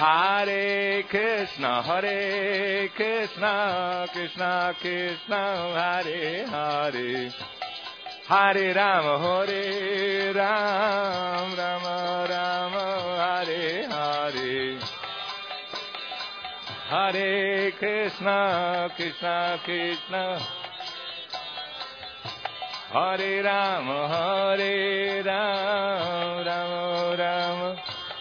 Hare Krishna, Krishna Krishna, Hare Hare. Hare Rama, Hare Rama, Rama Rama, Hare Hare. Hare Krishna, Krishna Krishna, Hare Rama, Hare Rama, Rama Rama.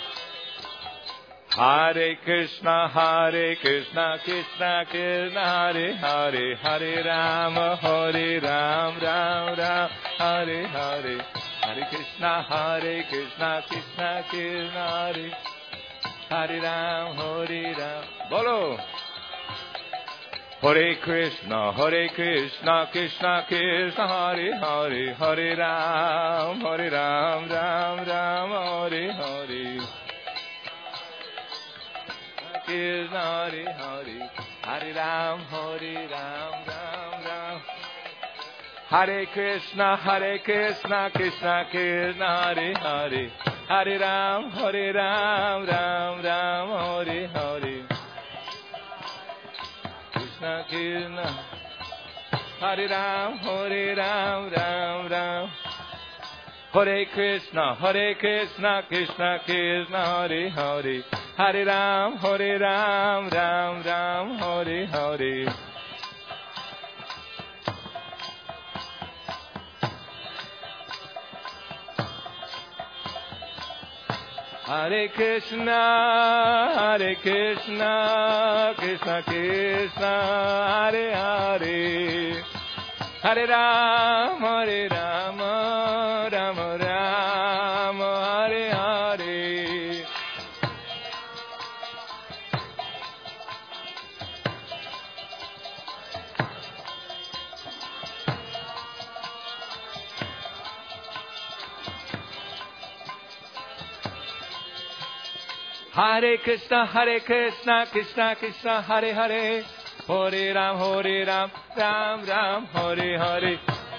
Hare Krishna, Krishna Krishna, Hare Hare. Hare Rama, Hare Rama, Rama Rama, Hare Hare. Hare Krishna, Krishna Krishna, Hare Hare Ram, Hare Ram. Bolo. Hare Krishna, Krishna Krishna, Hare Hare. Hare Ram, Ram Ram, Hare Hare. Krishna, Hare Hare. Hare Ram, Ram Ram. Hare Krishna, Krishna Krishna, Hare Hare. Hare Ram, Ram Ram, Hare Hare. Krishna Krishna, Hare Ram, Ram Ram. Hare Krishna, Krishna Krishna, Hare Hare. Hare Ram, Ram Ram, Hare Hare. Hare Krishna, Krishna Krishna, Hare Hare. Hare Ram, Ram Ram, Hare Hare. Hare Krishna, Krishna Krishna, Hare Hare. Hare Ram, Ram Ram, Hare Hare.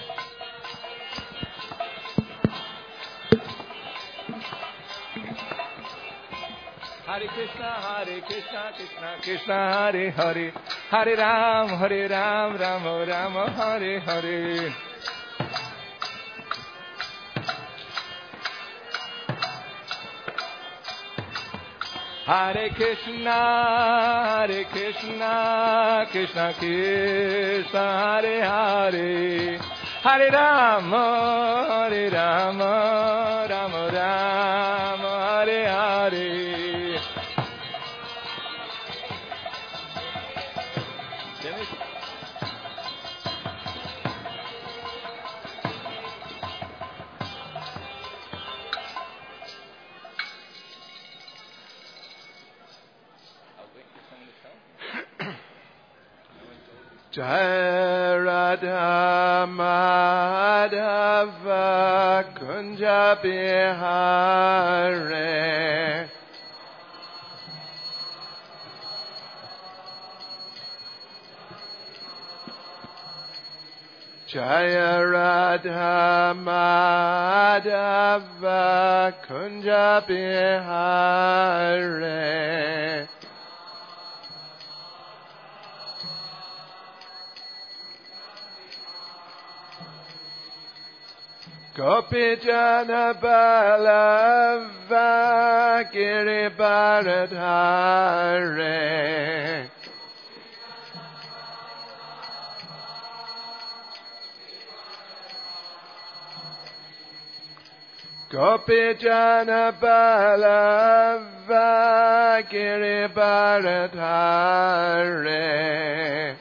Hare Krishna, Krishna Krishna, Hare Hare. Hare Ram, Ram Ram, Hare Hare. Hare Krishna, Krishna Krishna, Hare Hare. Hare Rama, Rama Rama, Hare Hare. Jai Radha Madhava Kunja Bihare. Jai Radha Madhava Kunja Bihare. Gopi Jana Balava Giri Bharadhare. Gopi Jana Balava Giri Bharadhare.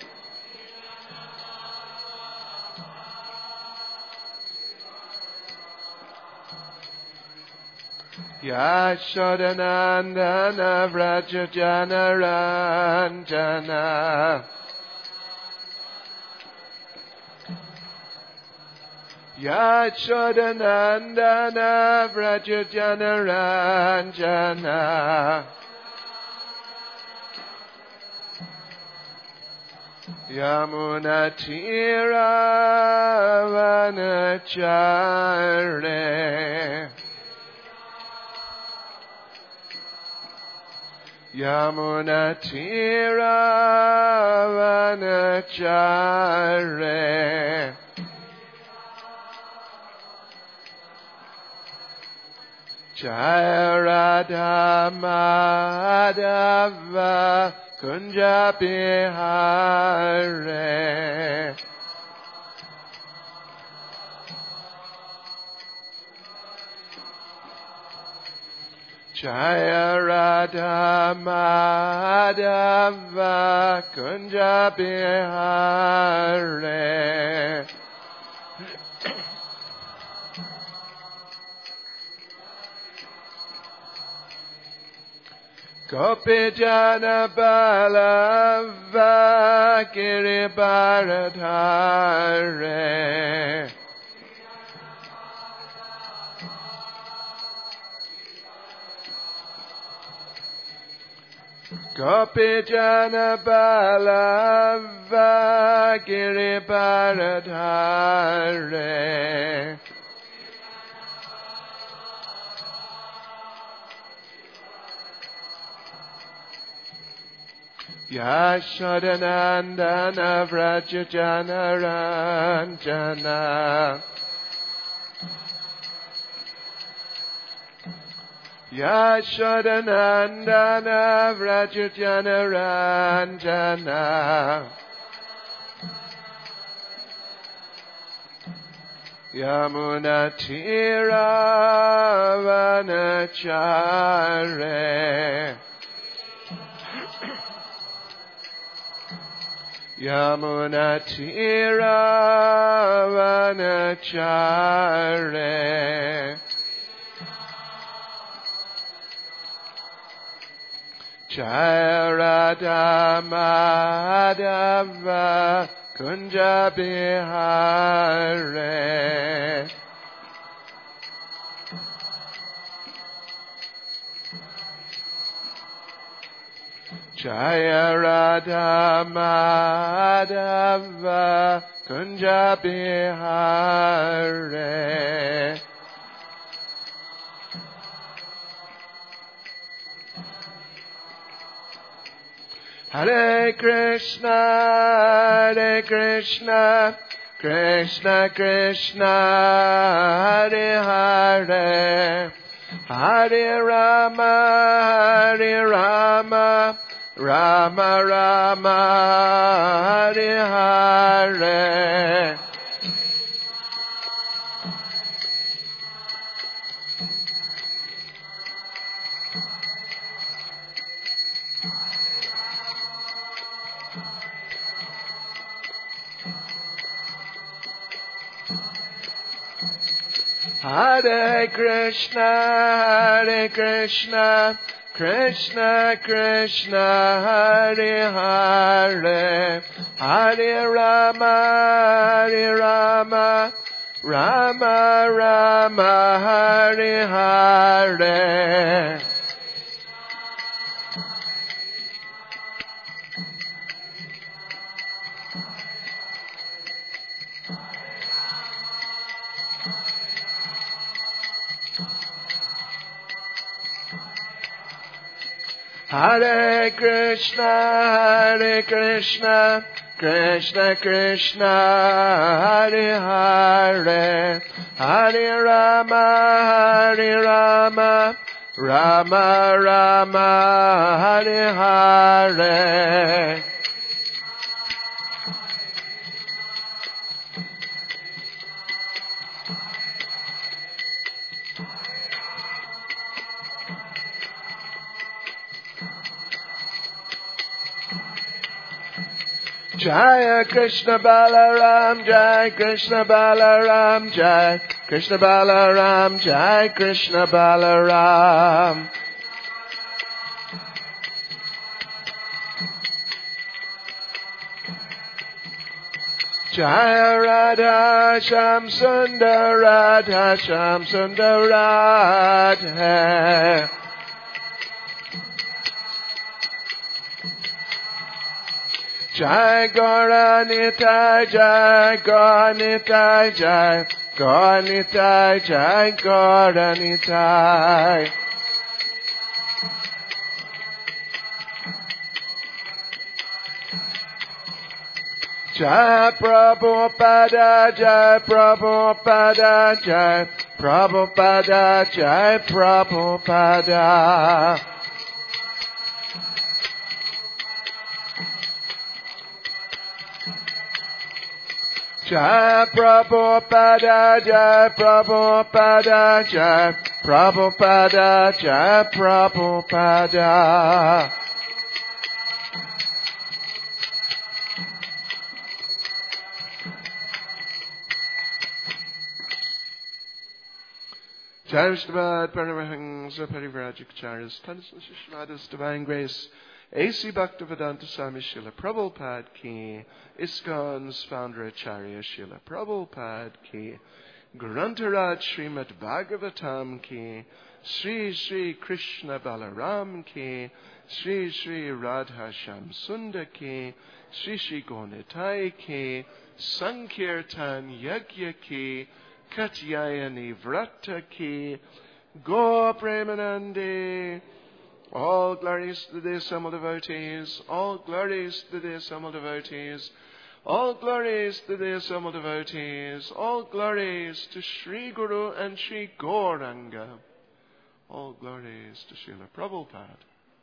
Yashodanandana Vrajajana Ranjana. Yashodanandana Vrajajana Ranjana. Yamunatira Vanachare. Yamuna Tiravanachare Jaya Radha Madhava Kunja Bihare Jaya Radha Madhava Kunja Bihare Gopijana Balava Giribharadhare Gopijana Balava Giribharadhare Yashodanandana Vrajajana Ranjana Yashodanandana Vrajajana Ranjana Yamuna Tiravanachare Yamuna Tiravanachare Jaya Radha Madhava Kunja Bihare Jaya Radha Madhava Kunja Bihare Hare Krishna, Krishna Krishna, Hare Hare, Hare Rama, Rama Rama, Hare Hare. Hare Krishna, Krishna Krishna, Hare Hare, Hare Rama, Rama Rama, Hare Hare. Hare Krishna, Krishna Krishna, Hare Hare, Hare Rama, Rama Rama, Hare Hare. Jaya Krishna Balaram, Jai Krishna Balaram, Jai Krishna Balaram, Jai Krishna Balaram. Jaya Radha Sham Sundar Radha Sham Sundar Radha. Jai Gaura Nitai, Jai Gaura Nitai, Jai Gaura Nitai, Jai Gaura Nitai. Jai Prabhupada, Jai Prabhupada, Jai Prabhupada, Jai Prabhupada. Jai Prabhupada, Jai Prabhupada, Jai Prabhupada, Jai Prabhupada. Jai Vishnavad, Paramahansa, Parivrajakacharyas, Tanis Shishvadas, Divine Grace, A.C. Bhaktivedanta Swami Srila Prabhupada Ki, ISKCON's founder Acharya Srila Prabhupada Ki, Grantharaj Srimad Bhagavatam Ki, Sri Sri Krishna Balaram Ki, Sri Sri Radha Sham Sundar Ki, Sri Sri Gonitai Ki, Sankirtan Yagya Ki, Katyayani Vrata Ki, Go Premanande. All glories to the assembled devotees, all glories to the assembled devotees, all glories to the assembled devotees, all glories to Sri Guru and Sri Gauranga, all glories to Srila Prabhupada.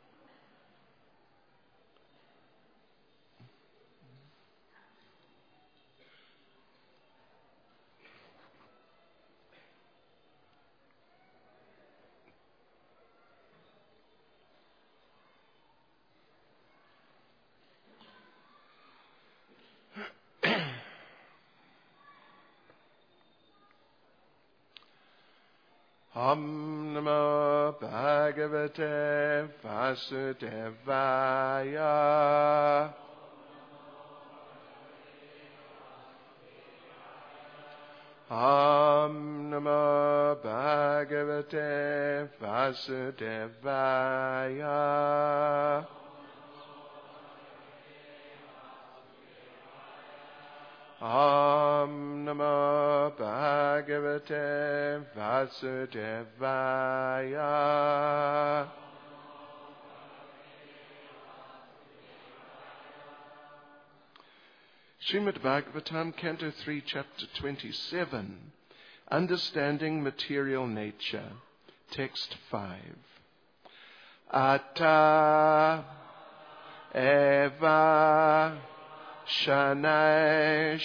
Om Namo Bhagavate Vasudevaya. Om Namo Bhagavate Vasudevaya. Om Namo Bhagavate Vasudevaya. Srimad Bhagavatam, Canto 3, Chapter 27, Understanding Material Nature, Text 5. Atta eva Shanash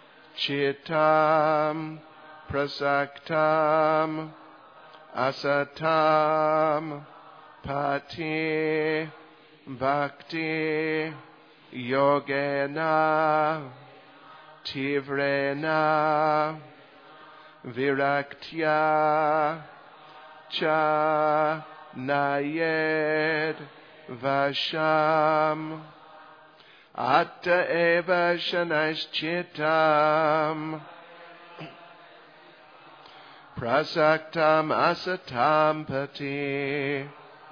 Chitam Prasaktam Asatam Pati Bhakti Yogena Tivrena Viraktya Cha Nayed Vasham Atta eva shanashchitam prasaktam asatam pati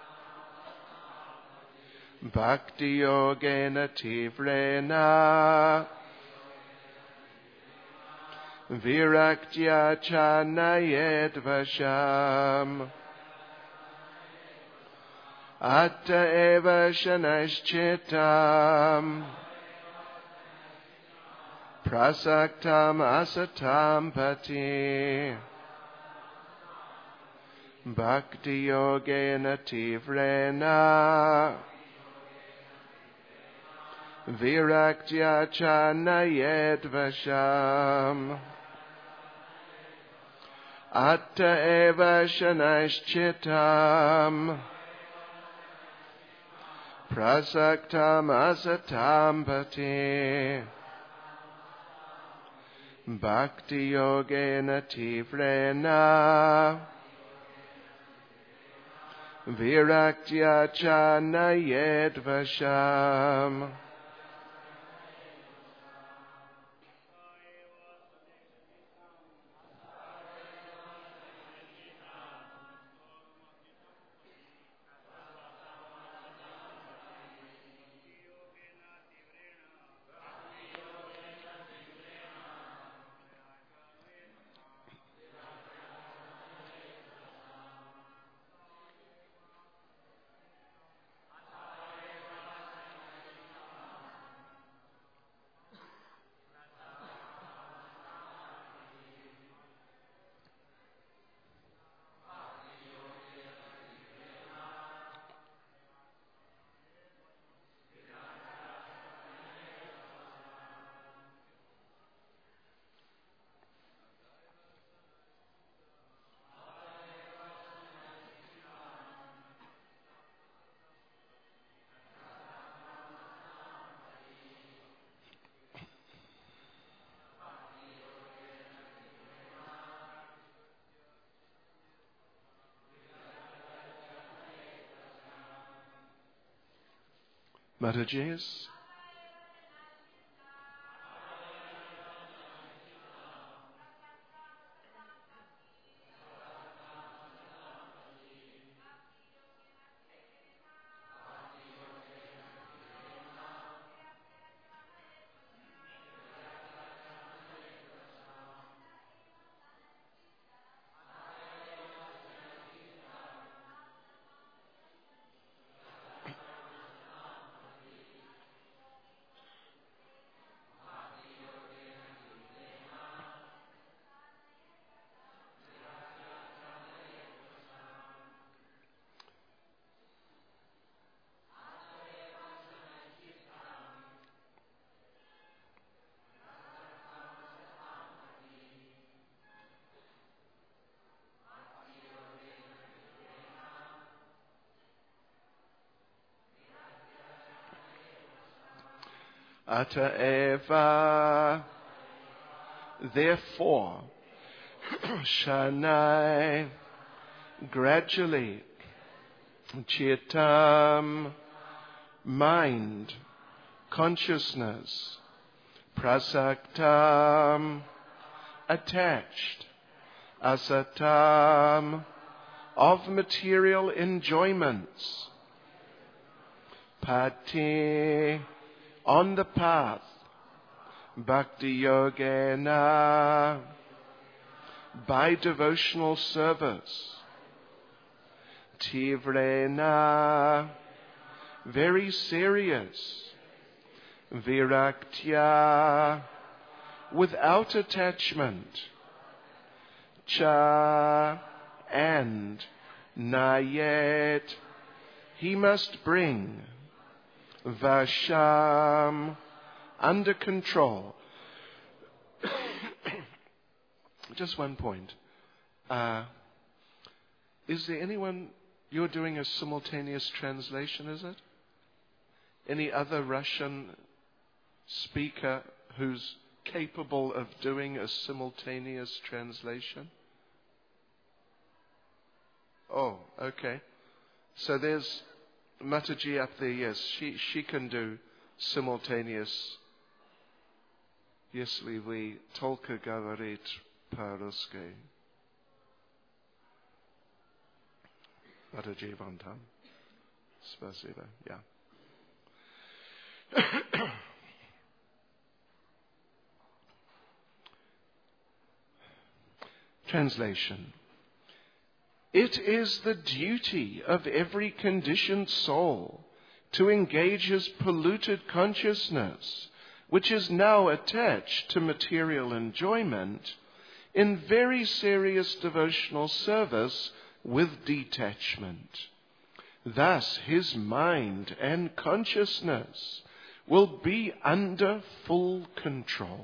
bhakti yogena tivrena viraktya chanayed vasham Atta eva shanashchitam prasaktam asatam pati bhakti yogena tivrena viraktya chanayed vasham Atta eva shanashchitam prasaktam asatam pati bhakti yogena tivrena viraktya chanayed vasham Mataji's. Ata eva, therefore, Shanai, gradually, Chitam, mind, consciousness, Prasaktam, attached, Asatam, of material enjoyments, Pati, on the path, Bhakti Yogena, by devotional service, Tivrena, very serious, Viraktya, without attachment, Cha, and Nayet, he must bring, Vasham, under control. Just one point. Is there anyone, you're doing a simultaneous translation, is it? Any other Russian speaker who's capable of doing a simultaneous translation? Oh, okay. So there's Mataji up there, yes. She can do simultaneous. Если вы только говорит по-русски. Mataji von Tam. Спасибо. Yeah. Translation. It is the duty of every conditioned soul to engage his polluted consciousness, which is now attached to material enjoyment, in very serious devotional service with detachment. Thus his mind and consciousness will be under full control.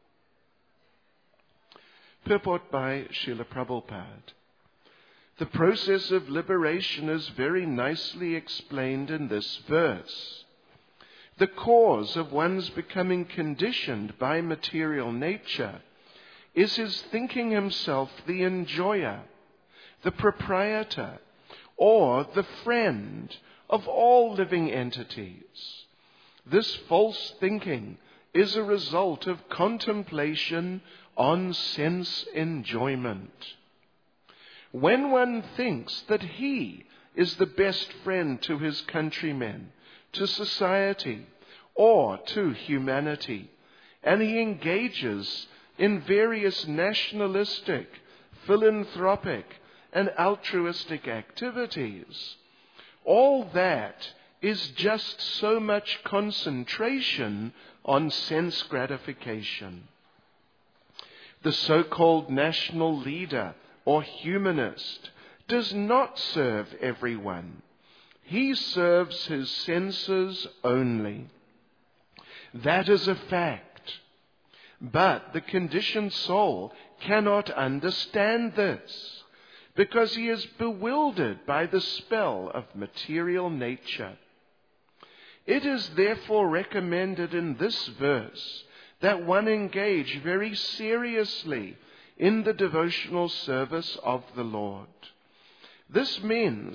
Purport by Srila Prabhupada. The process of liberation is very nicely explained in this verse. The cause of one's becoming conditioned by material nature is his thinking himself the enjoyer, the proprietor, or the friend of all living entities. This false thinking is a result of contemplation on sense enjoyment. When one thinks that he is the best friend to his countrymen, to society, or to humanity, and he engages in various nationalistic, philanthropic, and altruistic activities, all that is just so much concentration on sense gratification. The so-called national leader or humanist does not serve everyone. He serves his senses only. That is a fact. But the conditioned soul cannot understand this, because he is bewildered by the spell of material nature. It is therefore recommended in this verse that one engage very seriously in the devotional service of the Lord. This means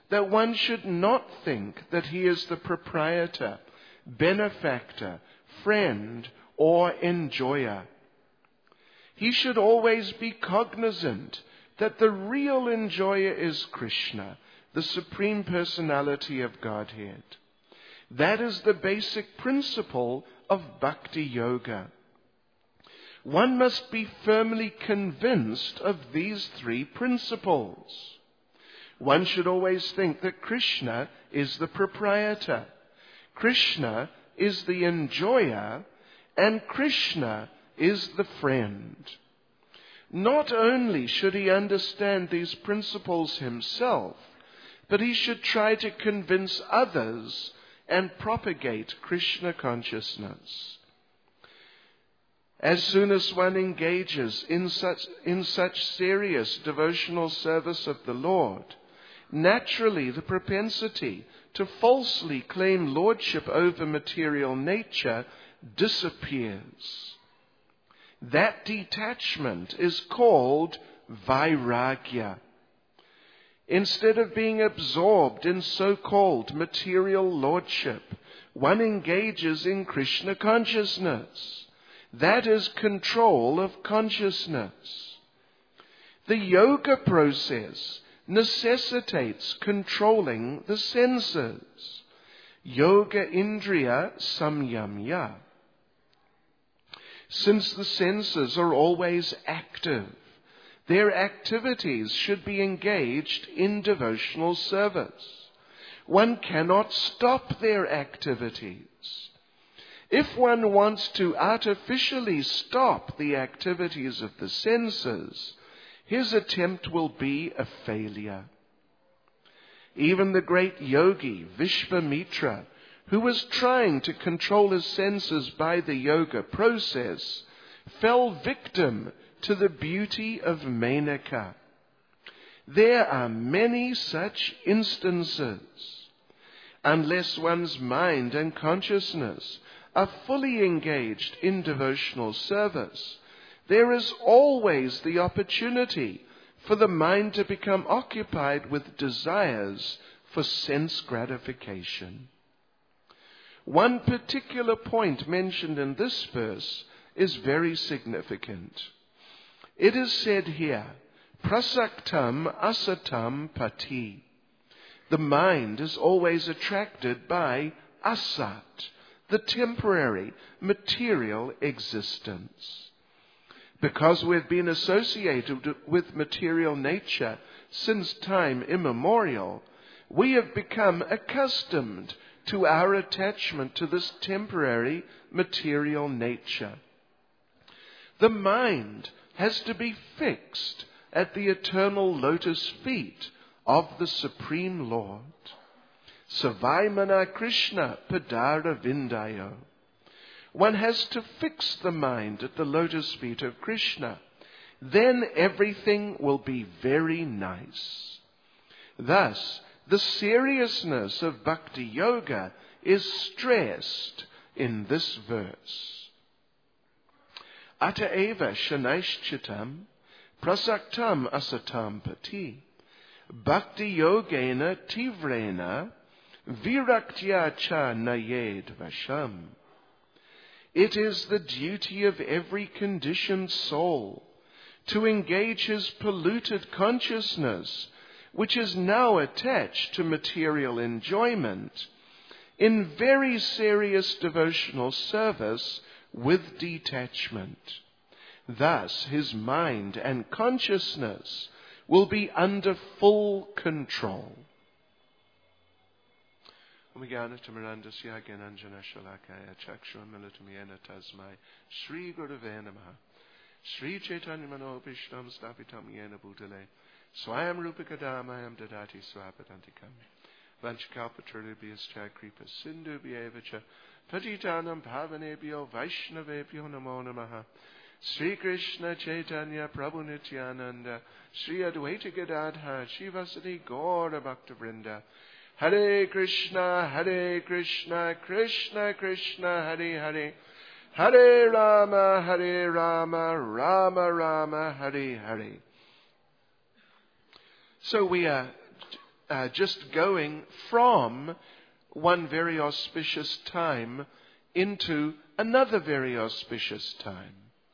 that one should not think that he is the proprietor, benefactor, friend, or enjoyer. He should always be cognizant that the real enjoyer is Krishna, the Supreme Personality of Godhead. That is the basic principle of Bhakti Yoga. One must be firmly convinced of these three principles. One should always think that Krishna is the proprietor, Krishna is the enjoyer, and Krishna is the friend. Not only should he understand these principles himself, but he should try to convince others and propagate Krishna consciousness. As soon as one engages in such serious devotional service of the Lord, naturally the propensity to falsely claim lordship over material nature disappears. That detachment is called vairagya. Instead of being absorbed in so-called material lordship, one engages in Krishna consciousness. That is control of consciousness. The yoga process necessitates controlling the senses. Yoga indriya samyamya. Since the senses are always active, their activities should be engaged in devotional service. One cannot stop their activities. If one wants to artificially stop the activities of the senses, his attempt will be a failure. Even the great yogi Vishvamitra, who was trying to control his senses by the yoga process, fell victim to the beauty of Menaka. There are many such instances. Unless one's mind and consciousness are fully engaged in devotional service, there is always the opportunity for the mind to become occupied with desires for sense gratification. One particular point mentioned in this verse is very significant. It is said here, prasaktam asatam pati. The mind is always attracted by asat, the temporary, material existence. Because we've been associated with material nature since time immemorial, we have become accustomed to our attachment to this temporary material nature. The mind has to be fixed at the eternal lotus feet of the Supreme Lord. Savaimana Krishna Padara Vindayo. One has to fix the mind at the lotus feet of Krishna. Then everything will be very nice. Thus, the seriousness of Bhakti Yoga is stressed in this verse. Ataeva shanaishchitam prasaktam asatam pati Bhakti Yogena Tivrena Viraktya cha nayed vasham. It is the duty of every conditioned soul to engage his polluted consciousness, which is now attached to material enjoyment, in very serious devotional service with detachment. Thus his mind and consciousness will be under full control. Mirandasya Gananjana Shalakaya Chakshuramilatamyena Tasmai Sri Gurave Namaha Sri Chaitanya Manopishtam Stapitam Yena Bhutale Swayam Rupakadamayam Dadati Swapadantikam Vanchkalpatrulibhyascha Kripa Sindhu Bhyevacha Patitanam Bhavanebhyo Vaishnavebhyo Namo Namaha Sri Krishna Chaitanya Prabhu Nityananda Sri Advaita Gadadha Shivasati Gaura Bhakta Vrinda Hare Krishna, Krishna Krishna, Hare Hare, Hare Rama, Rama Rama, Hare Hare. So we are just going from one very auspicious time into another very auspicious time.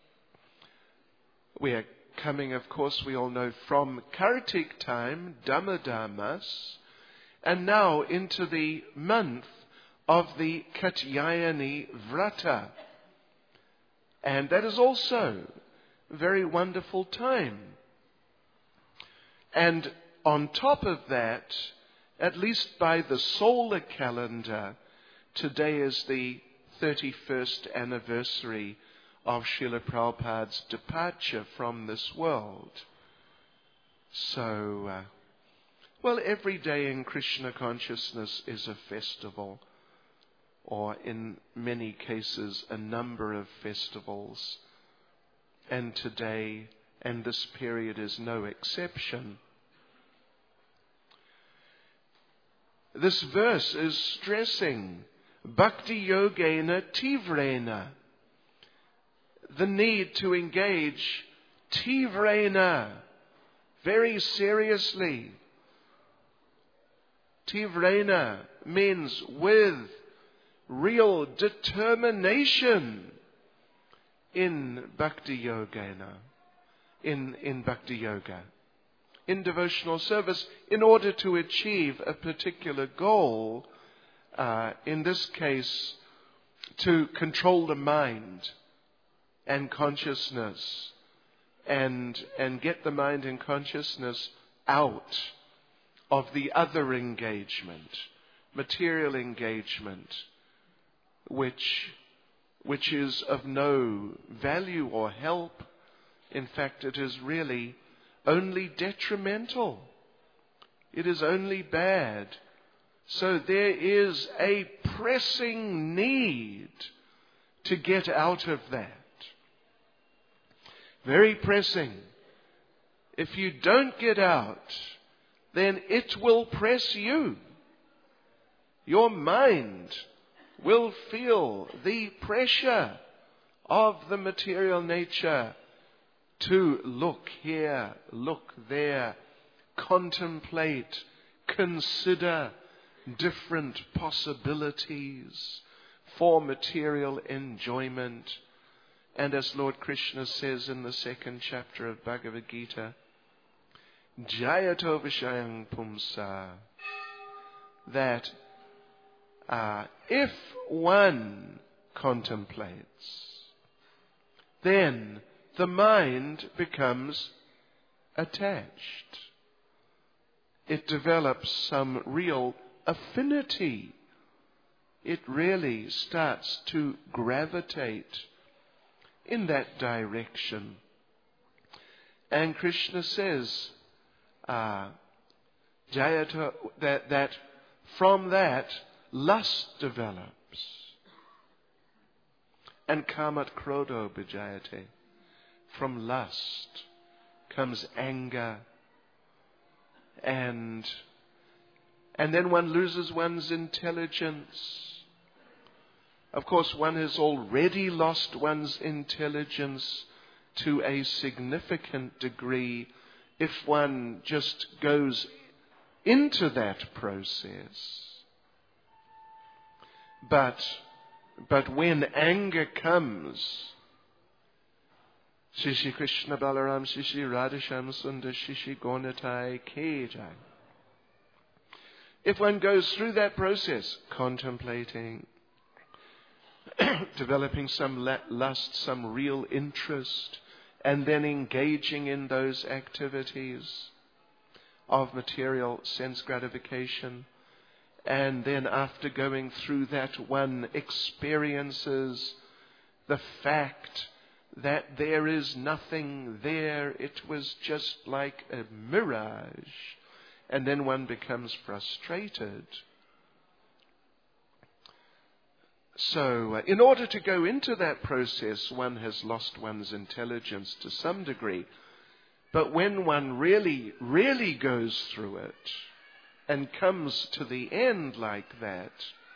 We are coming, of course, we all know, from Kartik time, Dhammadhammas, and now into the month of the Katyayani Vrata. And that is also a very wonderful time. And on top of that, at least by the solar calendar, today is the 31st anniversary of Srila Prabhupada's departure from this world. So, every day in Krishna consciousness is a festival, or in many cases a number of festivals. And today, and this period is no exception. This verse is stressing Bhakti Yogena Tivrena, the need to engage Tivrena, very seriously. Tivrena means with real determination in Bhakti Yogena, in Bhakti Yoga, in devotional service, in order to achieve a particular goal, in this case, to control the mind and consciousness, and get the mind and consciousness out of the other engagement, material engagement, which is of no value or help. In fact, it is really only detrimental. It is only bad. So there is a pressing need to get out of that. Very pressing. If you don't get out, then it will press you. Your mind will feel the pressure of the material nature to look here, look there, contemplate, consider different possibilities for material enjoyment. And as Lord Krishna says in the second chapter of Bhagavad Gita, Jayato Vishayang Pumsa, that if one contemplates, then the mind becomes attached. It develops some real affinity. It really starts to gravitate in that direction. And Krishna says, Jayata, that from that lust develops. And kamat krodo bijayate. From lust comes anger. And then one loses one's intelligence. Of course, one has already lost one's intelligence to a significant degree if one just goes into that process. But when anger comes, Shishi Krishna Balaram, Shishi Radhasham Sundar, Shishi Gonatai Kejai. If one goes through that process, contemplating, developing some lust, some real interest, and then engaging in those activities of material sense gratification, and then after going through that, one experiences the fact that there is nothing there. It was just like a mirage. And then one becomes frustrated. So, in order to go into that process, one has lost one's intelligence to some degree. But when one really, really goes through it and comes to the end like that,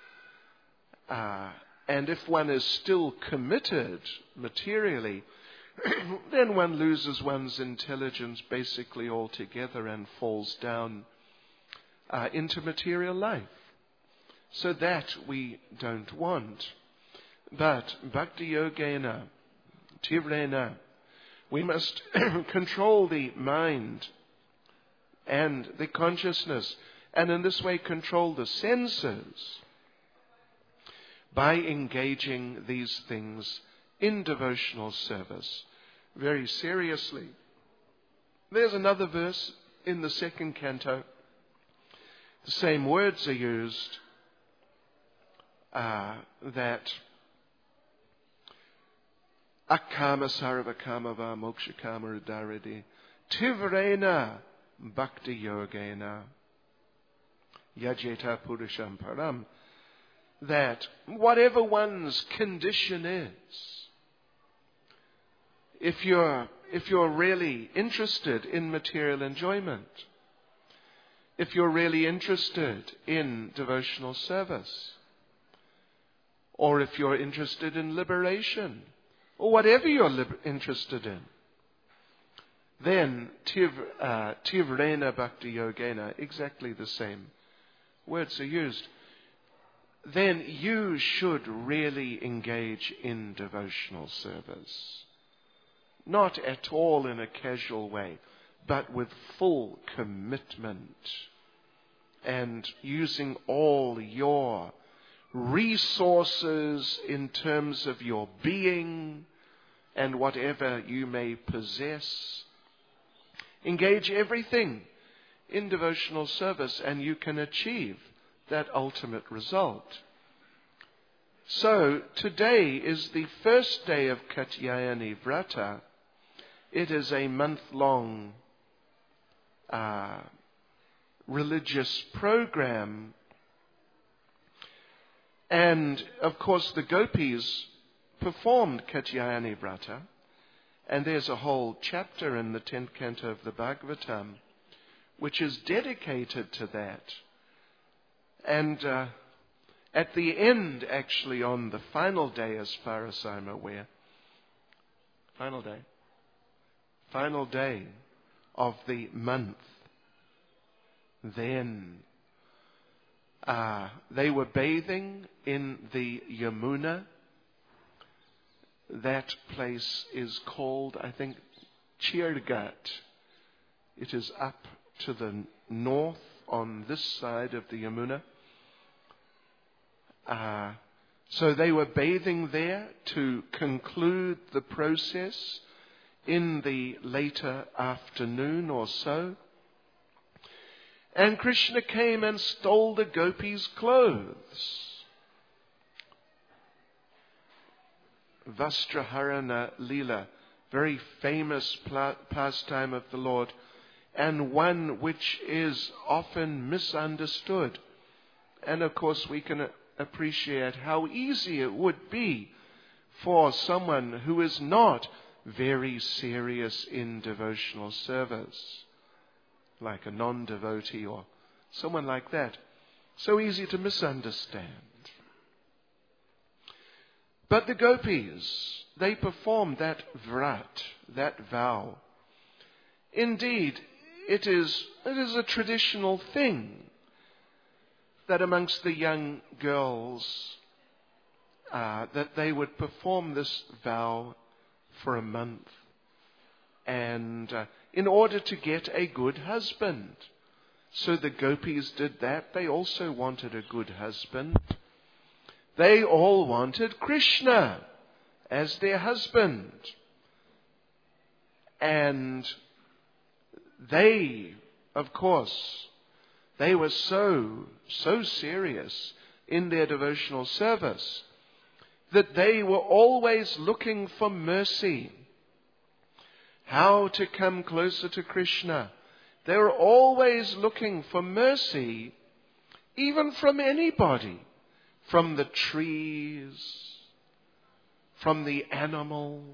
and if one is still committed materially, then one loses one's intelligence basically altogether and falls down into material life. So that we don't want. But bhakti yogena, tivrena, we must control the mind and the consciousness, and in this way control the senses by engaging these things in devotional service very seriously. There's another verse in the second canto. The same words are used, that akkama sarvakama va mokshakama udaridi tivrena bhakti yogena yajeta purusham param, that whatever one's condition is, if you're really interested in material enjoyment, if you're really interested in devotional service, or if you're interested in liberation, or whatever you're interested in, then tivrena bhakti yogena, exactly the same words are used, then you should really engage in devotional service. Not at all in a casual way, but with full commitment and using all your resources in terms of your being and whatever you may possess. Engage everything in devotional service and you can achieve that ultimate result. So today is the first day of Katyayani Vrata. It is a month-long religious program. And, of course, the gopis performed Katyayani Vrata. And there's a whole chapter in the 10th canto of the Bhagavatam which is dedicated to that. And at the end, actually, on the final day, as far as I'm aware, final day of the month, then they were bathing in the Yamuna. That place is called, I think, Chirgat. It is up to the north on this side of the Yamuna. So they were bathing there to conclude the process in the later afternoon or so. And Krishna came and stole the gopis' clothes. Vastraharana Leela, very famous pastime of the Lord, and one which is often misunderstood. And of course we can appreciate how easy it would be for someone who is not very serious in devotional service, like a non-devotee or someone like that. So easy to misunderstand. But the gopis, they performed that vrat, that vow. Indeed, it is a traditional thing that amongst the young girls, that they would perform this vow for a month. And in order to get a good husband. So the gopis did that. They also wanted a good husband. They all wanted Krishna as their husband. And they, of course, they were so serious in their devotional service that they were always looking for mercy. How to come closer to Krishna. They were always looking for mercy, even from anybody. From the trees, from the animals,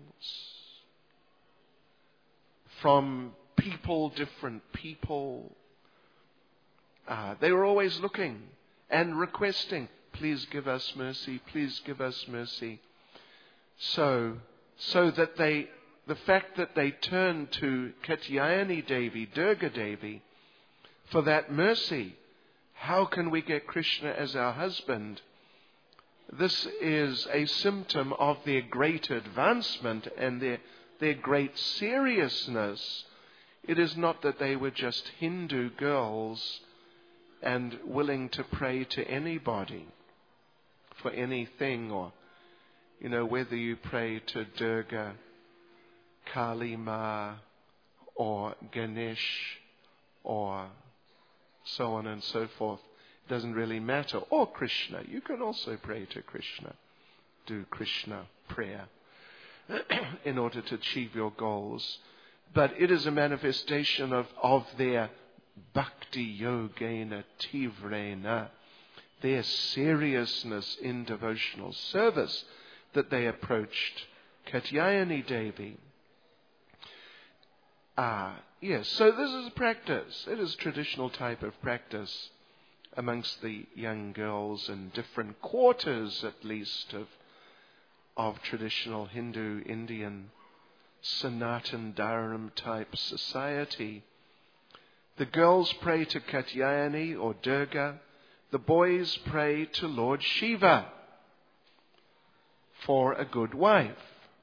from people, different people. They were always looking and requesting, please give us mercy, please give us mercy. So that the fact that they turned to Katyayani Devi, Durga Devi, for that mercy how can we get Krishna as our husband? This is a symptom of their great advancement and their great seriousness. It is not that they were just Hindu girls and willing to pray to anybody for anything, or, whether you pray to Durga, Kali Ma, or Ganesh, or so on and so forth. It doesn't really matter. Or Krishna. You can also pray to Krishna. Do Krishna prayer in order to achieve your goals. But it is a manifestation of their bhakti yogena tivrena, their seriousness in devotional service, that they approached Katyayani Devi. Yes, so this is practice. It is traditional type of practice amongst the young girls in different quarters, at least, of traditional Hindu, Indian, Sanatan Dharam type society. The girls pray to Katyayani or Durga. The boys pray to Lord Shiva for a good wife.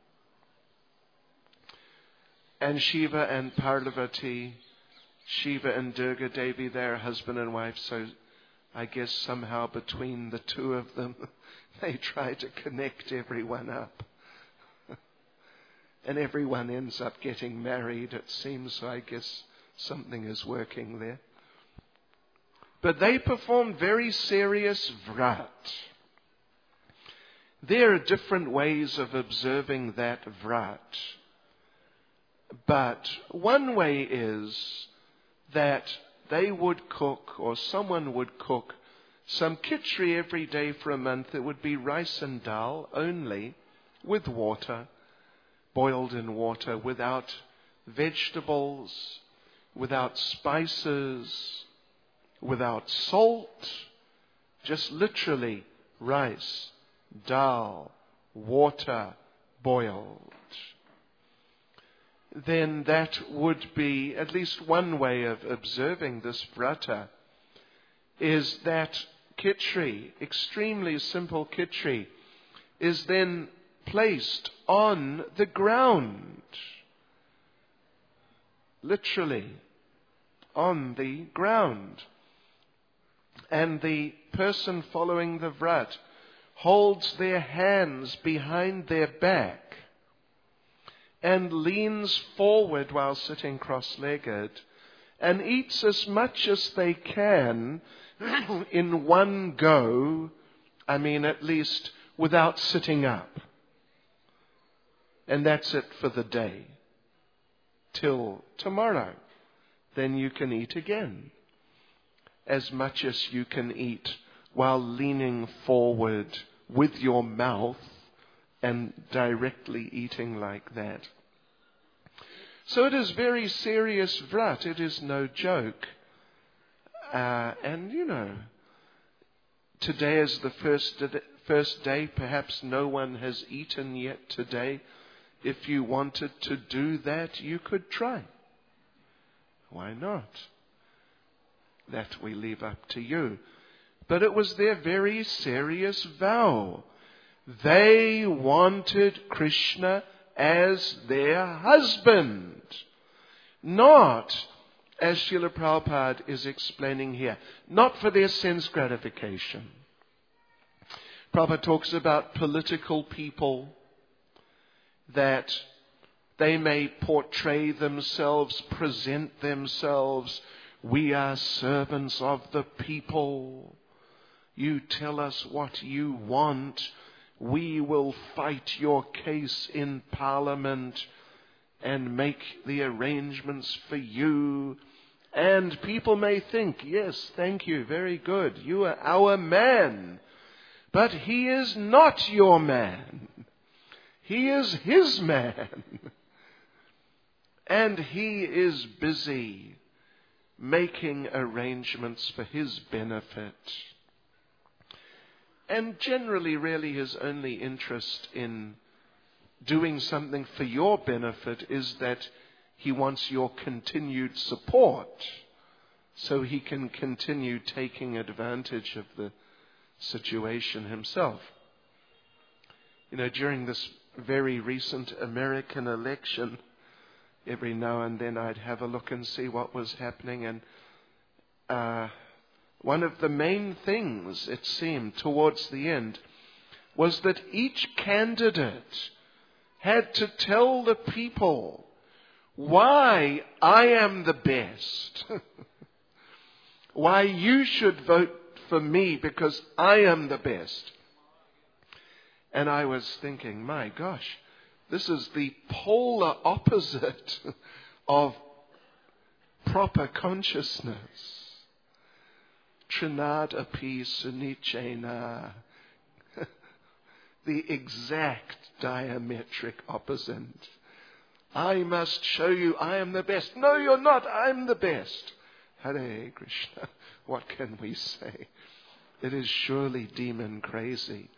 And Shiva and Parvati, Shiva and Durga Devi, they're husband and wife, so I guess somehow between the two of them, they try to connect everyone up. And everyone ends up getting married, it seems, so I guess something is working there. But they perform very serious vrat. There are different ways of observing that vrat. But one way is that they would cook, or someone would cook, some khichdi every day for a month. It would be rice and dal only, with water, boiled in water, without vegetables, without spices, without salt, just literally rice, dal, water, boiled. Then that would be at least one way of observing this vrata, is that khichdi, extremely simple khichdi, is then placed on the ground. Literally, on the ground. And the person following the vrat holds their hands behind their back and leans forward while sitting cross-legged and eats as much as they can in one go, at least without sitting up. And that's it for the day. Till tomorrow. Then you can eat again. As much as you can eat while leaning forward with your mouth and directly eating like that. So it is very serious vrat. It is no joke. And today is the first day. Perhaps no one has eaten yet today. If you wanted to do that, you could try. Why not? That we leave up to you. But it was their very serious vow. They wanted Krishna as their husband. Not, as Srila Prabhupada is explaining here, not for their sense gratification. Prabhupada talks about political people, that they may portray themselves, present themselves. We are servants of the people. You tell us what you want. We will fight your case in Parliament and make the arrangements for you. And people may think, yes, thank you, very good. You are our man. But he is not your man. He is his man. And he is busy making arrangements for his benefit. And generally, really, his only interest in doing something for your benefit is that he wants your continued support. so he can continue taking advantage of the situation himself. During this very recent American election, every now and then I'd have a look and see what was happening, and one of the main things, it seemed, towards the end, was that each candidate had to tell the people why I am the best. Why you should vote for me because I am the best. And I was thinking, my gosh, this is the polar opposite of proper consciousness. Trinad api sunicena. The exact diametric opposite. I must show you I am the best. No, you're not. I'm the best. Hare Krishna. What can we say? It is surely demon crazy.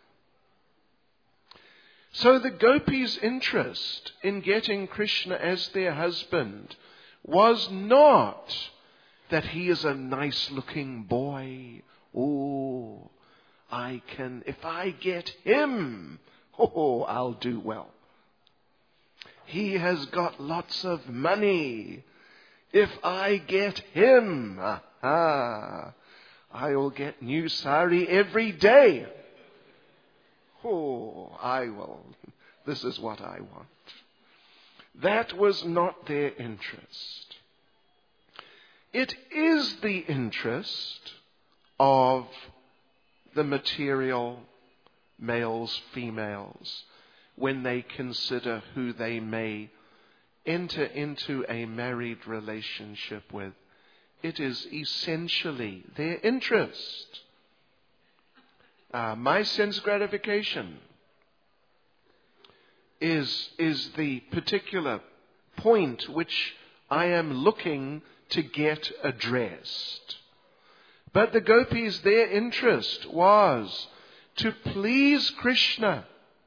So the gopis' interest in getting Krishna as their husband was not that he is a nice-looking boy. Oh, if I get him, I'll do well. He has got lots of money. If I get him, I will get new sari every day. I will. This is what I want. That was not their interest. It is the interest of the material males, females, when they consider who they may enter into a married relationship with. It is essentially their interest. My sense gratification is the particular point which I am looking to get addressed. But the gopis, their interest was to please Krishna.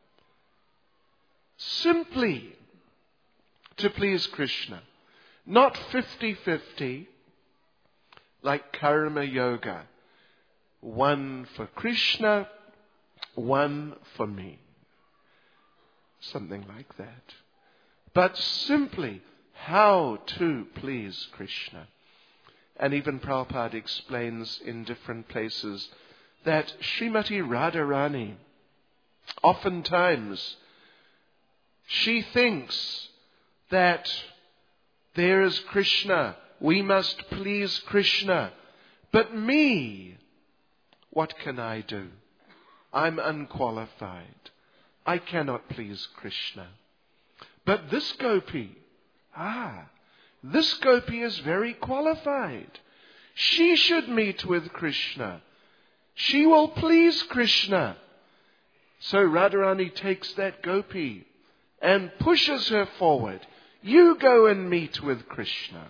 Simply to please Krishna. Not 50-50 like karma yoga. One for Krishna, one for me. Something like that. But simply how to please Krishna. And even Prabhupada explains in different places that Srimati Radharani, oftentimes, she thinks that there is Krishna, we must please Krishna. But me, what can I do? I'm unqualified. I cannot please Krishna. But this gopi, this gopi is very qualified. She should meet with Krishna. She will please Krishna. So Radharani takes that gopi and pushes her forward. You go and meet with Krishna.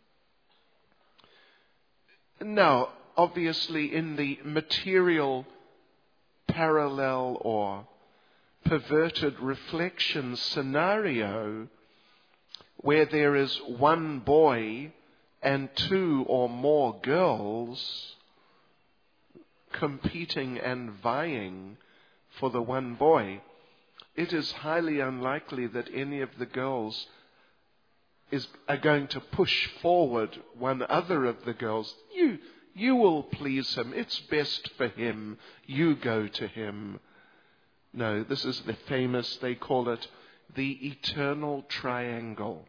Now, obviously in the material parallel or perverted reflection scenario, where there is one boy and two or more girls competing and vying for the one boy, it is highly unlikely that any of the girls are going to push forward one other of the girls. You will please him. It's best for him. You go to him. No, this is the famous, they call it the eternal triangle.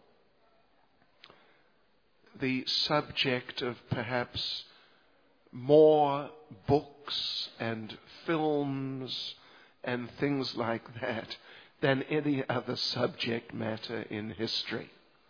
The subject of perhaps more books and films and things like that than any other subject matter in history.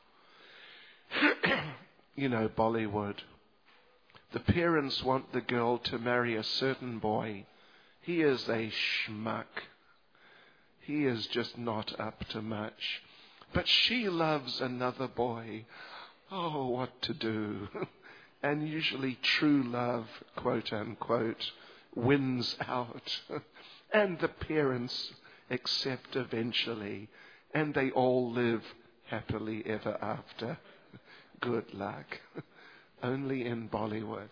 Bollywood. The parents want the girl to marry a certain boy. He is a schmuck. He is just not up to much. But she loves another boy. Oh, what to do? And usually true love, quote unquote, wins out. And the parents accept eventually. And they all live happily ever after. Good luck. only in Bollywood.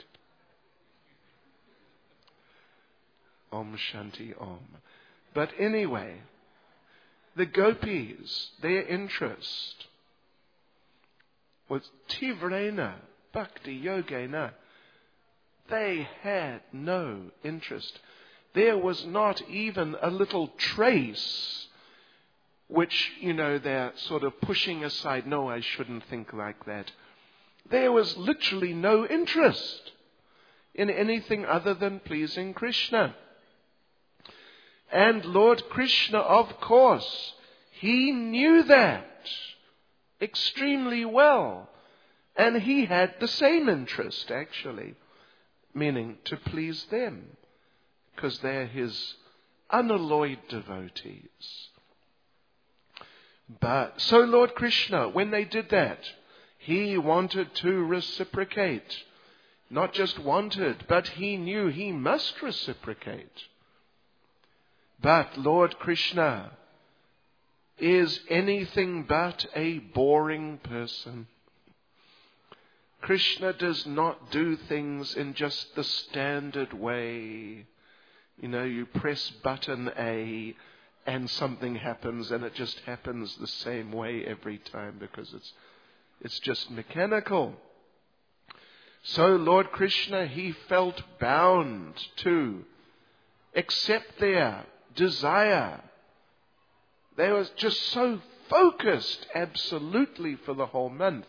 Om Shanti Om. But anyway, the gopis, their interest was Tivrena, Bhakti Yogena. They had no interest. There was not even a little trace which, they're sort of pushing aside. No, I shouldn't think like that. There was literally no interest in anything other than pleasing Krishna. And Lord Krishna, of course, he knew that extremely well. And he had the same interest, actually, meaning to please them, because they're his unalloyed devotees. But so Lord Krishna, when they did that, he wanted to reciprocate. Not just wanted, but he knew he must reciprocate. But Lord Krishna is anything but a boring person. Krishna does not do things in just the standard way. You press button A and something happens, and it just happens the same way every time because it's just mechanical. So Lord Krishna, he felt bound to accept their desire. They were just so focused absolutely for the whole month.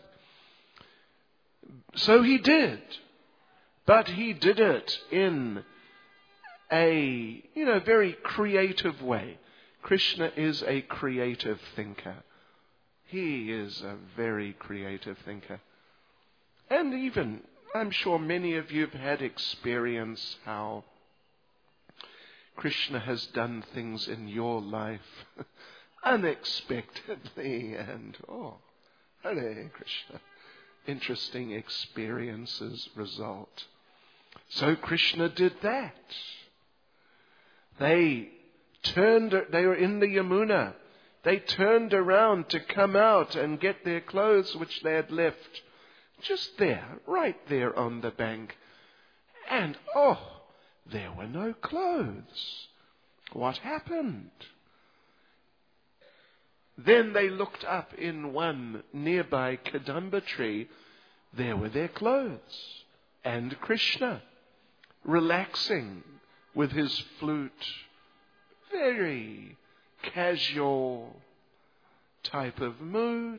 So he did. But he did it in a, very creative way. Krishna is a creative thinker. He is a very creative thinker. And even, I'm sure many of you have had experience how Krishna has done things in your life unexpectedly, and Hare Krishna, interesting experiences result. So Krishna did that. They were in the Yamuna. They turned around to come out and get their clothes which they had left just there, right there on the bank. And there were no clothes. What happened? Then they looked up in one nearby Kadamba tree. There were their clothes. And Krishna, relaxing with his flute. Very casual type of mood.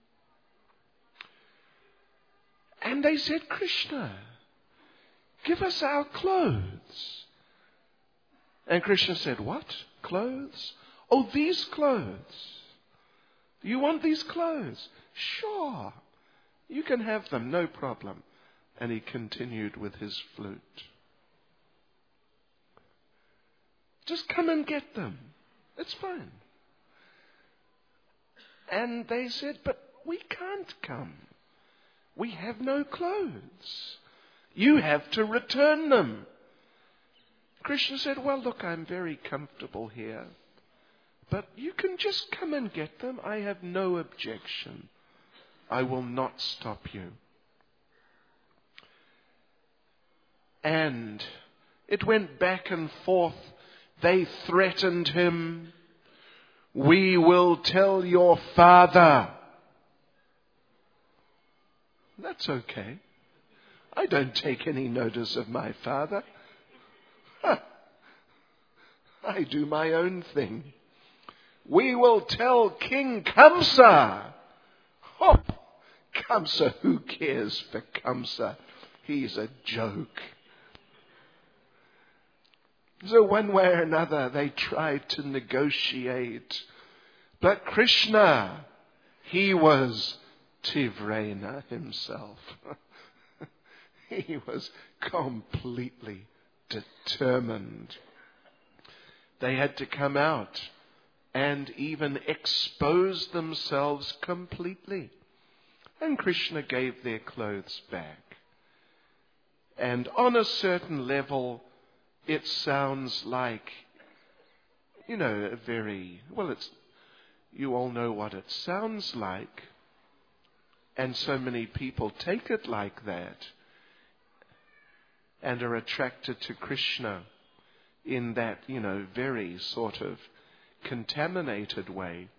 And they said, Krishna, give us our clothes. And Krishna said, what? Clothes? Oh, these clothes. You want these clothes? Sure. You can have them, no problem. And he continued with his flute. Just come and get them. It's fine. And they said, but we can't come. We have no clothes. You have to return them. Krishna said, well, look, I'm very comfortable here. But you can just come and get them. I have no objection. I will not stop you. And it went back and forth. They threatened him. We will tell your father. That's okay. I don't take any notice of my father. I do my own thing. We will tell King Kamsa. Oh, Kamsa, who cares for Kamsa? He's a joke. So one way or another, they tried to negotiate. But Krishna, he was Tivrena himself. He was completely determined. They had to come out and even expose themselves completely. And Krishna gave their clothes back. And on a certain level, it sounds like, a very, you all know what it sounds like. And so many people take it like that and are attracted to Krishna in that, very sort of contaminated way.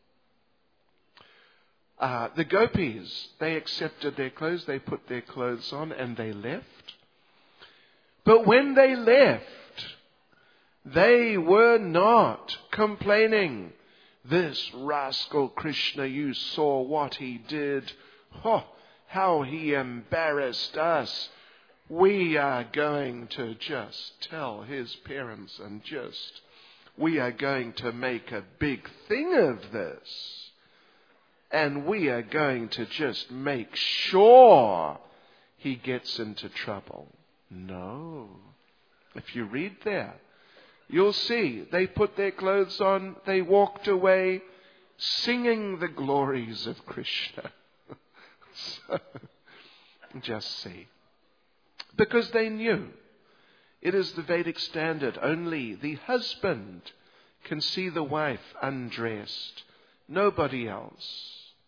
The gopis, they accepted their clothes, they put their clothes on and they left. But when they left, they were not complaining. This rascal Krishna, you saw what he did. Oh, how he embarrassed us. We are going to just tell his parents and we are going to make a big thing of this. And we are going to just make sure he gets into trouble. No. If you read there, you'll see they put their clothes on, they walked away singing the glories of Krishna. So, just see. Because they knew it is the Vedic standard. Only the husband can see the wife undressed. Nobody else.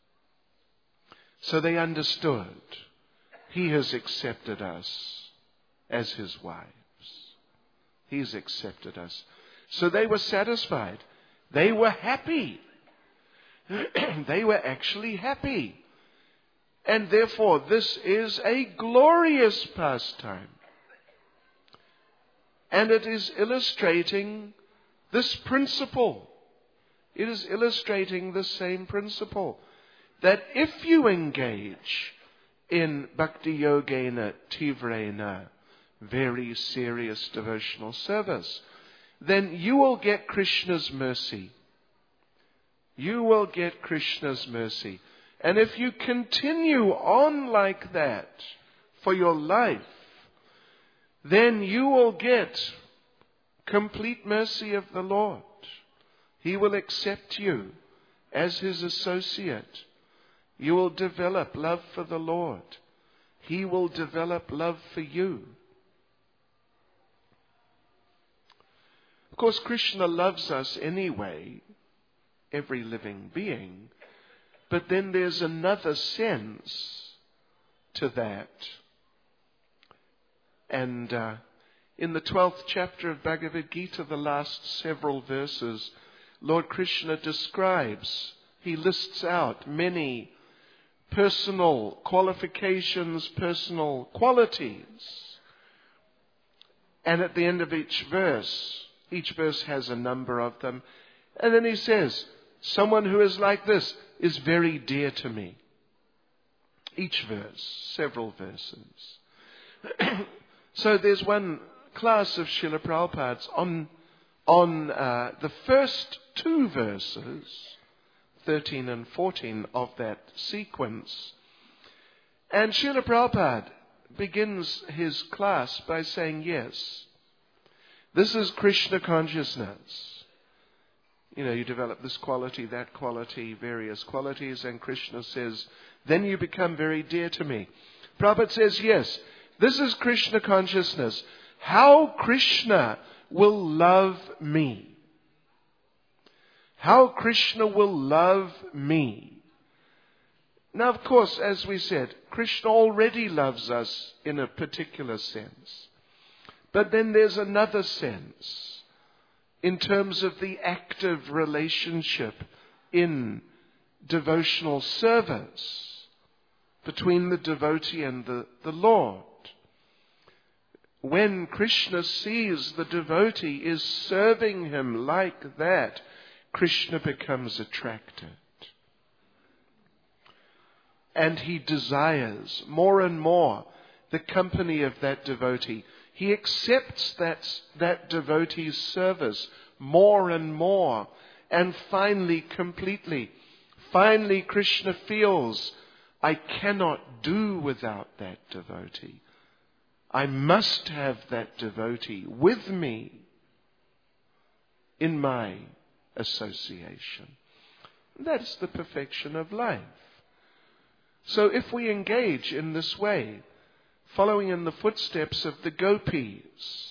So they understood. He has accepted us as his wives. He's accepted us. So they were satisfied. They were happy. They were actually happy. And therefore, this is a glorious pastime. And it is illustrating this principle. It is illustrating the same principle. That if you engage in Bhakti Yogena Tivrena, very serious devotional service, then you will get Krishna's mercy. You will get Krishna's mercy. And if you continue on like that for your life, then you will get complete mercy of the Lord. He will accept you as his associate. You will develop love for the Lord. He will develop love for you. Of course, Krishna loves us anyway, every living being. But then there's another sense to that. And in the 12th chapter of Bhagavad Gita, the last several verses, Lord Krishna describes, he lists out many personal qualifications, personal qualities. And at the end of each verse has a number of them. And then he says, someone who is like this is very dear to me. Each verse, several verses. So there's one class of Srila Prabhupada's on the first two verses, 13 and 14 of that sequence. And Srila Prabhupada begins his class by saying, yes, this is Krishna consciousness. You develop this quality, that quality, various qualities, and Krishna says, then you become very dear to me. Prabhupada says, yes, this is Krishna consciousness. How Krishna will love me. How Krishna will love me. Now, of course, as we said, Krishna already loves us in a particular sense. But then there's another sense in terms of the active relationship in devotional service between the devotee and the Lord. When Krishna sees the devotee is serving him like that, Krishna becomes attracted. And he desires more and more the company of that devotee. He accepts that devotee's service more and more, and finally, completely. Finally, Krishna feels, I cannot do without that devotee. I must have that devotee with me in my association. That's the perfection of life. So if we engage in this way, following in the footsteps of the gopis,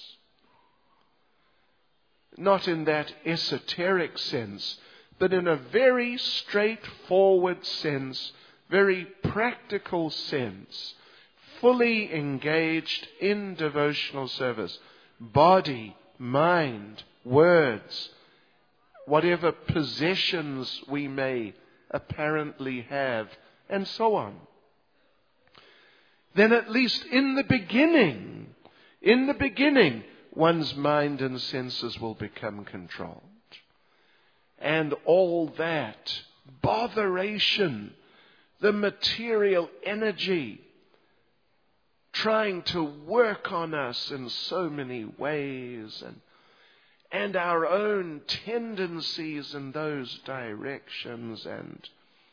not in that esoteric sense, but in a very straightforward sense, very practical sense, fully engaged in devotional service, body, mind, words, whatever possessions we may apparently have, and so on, then at least in the beginning, one's mind and senses will become controlled. And all that botheration, the material energy, trying to work on us in so many ways, and our own tendencies in those directions, and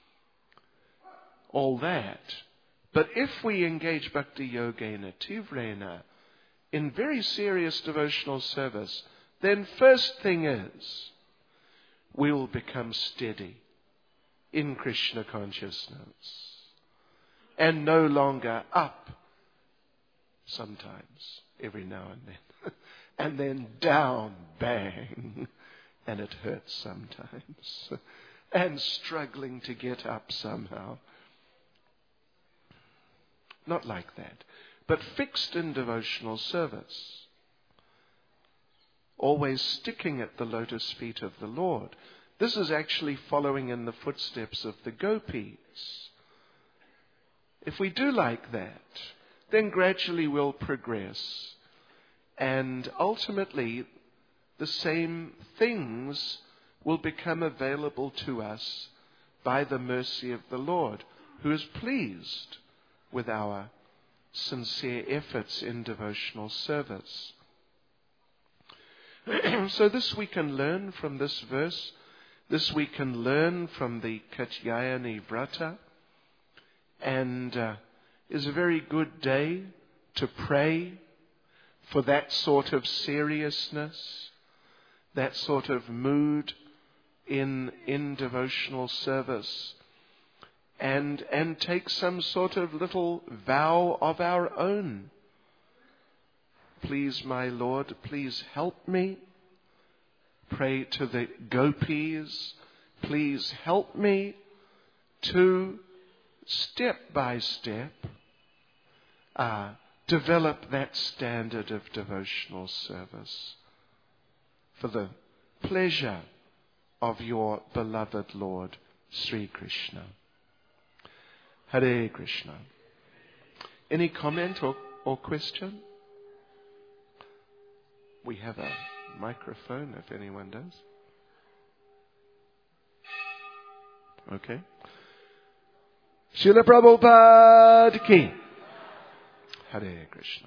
all that. But if we engage Bhakti Yogena Tivrena in very serious devotional service, then first thing is, we will become steady in Krishna consciousness, and no longer up sometimes, every now and then, and then down, bang, and it hurts sometimes, and struggling to get up somehow. Not like that, but fixed in devotional service, always sticking at the lotus feet of the Lord. This is actually following in the footsteps of the gopis. If we do like that, then gradually we'll progress, and ultimately the same things will become available to us by the mercy of the Lord, who is pleased with our sincere efforts in devotional service. So this we can learn from this verse. This we can learn from the Katyayani Vrata, and is a very good day to pray for that sort of seriousness, that sort of mood in devotional service, and take some sort of little vow of our own. Please, my Lord, please help me. Pray to the gopis, please help me to step by step develop that standard of devotional service for the pleasure of your beloved Lord, Sri Krishna. Hare Krishna. Any comment or question? We have a microphone if anyone does. Okay. Srila Prabhupada ki. Hare Krishna.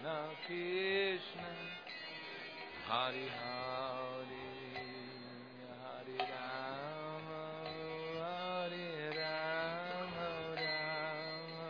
Krishna, Hari Hari, Hari Rama, Hari Rama, Rama.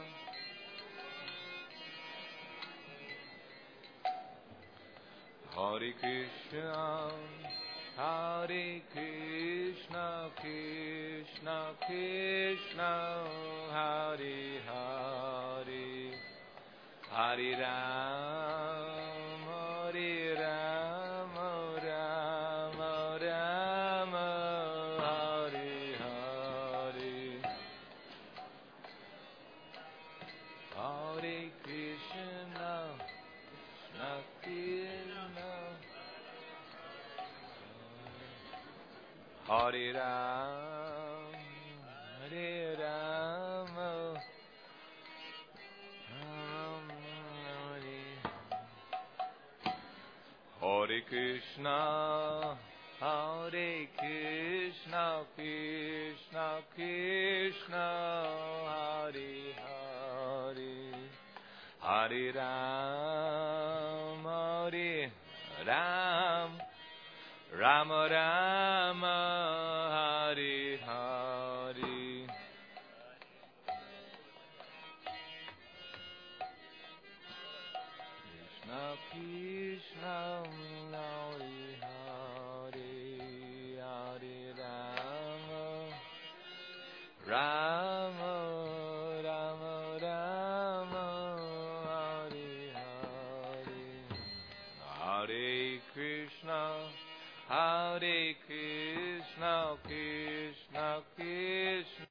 Hare Krishna, Hare Krishna, Krishna Krishna, Hare Hare, Hare Rama, Hare Rama, Rama Rama, Hare Hare. Hare Krishna, Krishna Krishna, Hare Ram, Hare Rama, Hare Krishna, Hare Krishna, Krishna Krishna, Hare Hare, Hare Ram, Hare Ram, Rama Rama,